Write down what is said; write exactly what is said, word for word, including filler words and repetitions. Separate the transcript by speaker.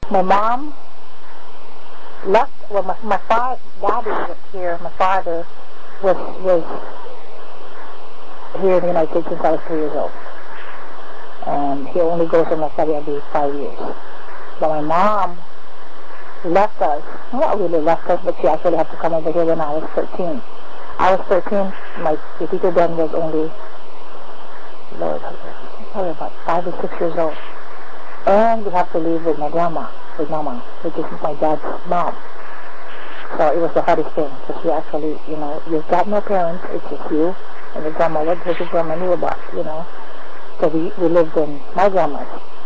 Speaker 1: My mom left. Well, my my father, daddy was here. My father was was here in the United States since I was three years old, and he only goes on my study every five years. But my mom left us. Not really left us, but she actually had to come over here when I was thirteen. I was thirteen. My Tito then was only, Lord, probably about five or six years old. And we have to live with my grandma, with mama, which is my dad's mom. So it was the hardest thing, because you actually, you know, you've got no parents, it's just you and your grandma. What does your grandma knew about, you know? So we, we lived in my grandma's.